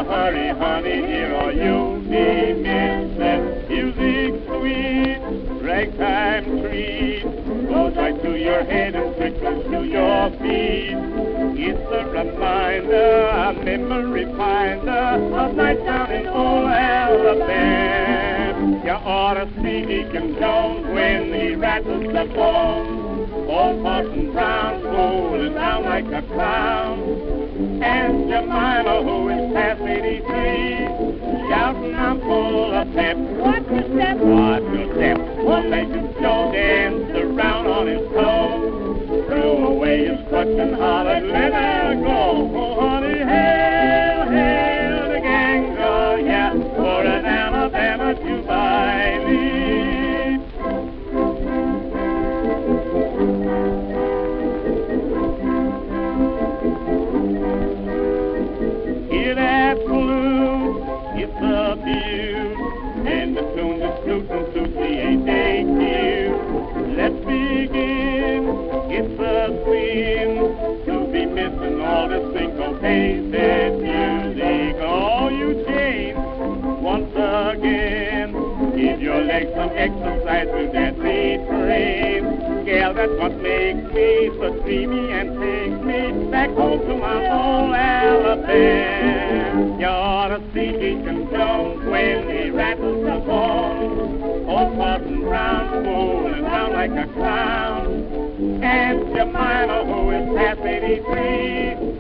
a hurry, honey, dear, or you'll be missing. Music sweet, ragtime treat, goes right through your head and trickles to your feet. It's a reminder, a memory finder, of nights down in old Alabama. You ought to see Deacon Jones when he rattles the bone. Old Parson Brown rolling down like a clown. And Jemima, who is past 83, shouting, I'm full of pep. What's the step? What's the step? What makes Joe dance around on his toes? Threw away his crutch and hollered, let her go. Oh, honey, hail, hail, the gang go, yeah, for an Alabama to buy me. Hear that flute, it's a beaut, and the tune is flutin' through C-A-J-Q. Let's begin, it's a sin to be missing all the syncopated music. Oh, you Jane, once again, give your legs some exercise with that refrain. Gal, that's what makes me so dreamy and takes me back home to my old Alabama. You ought to see Deacon Jones when he rattles the bone. Old Parson Brown fooling around like a clown. And Jemima, who is past 83,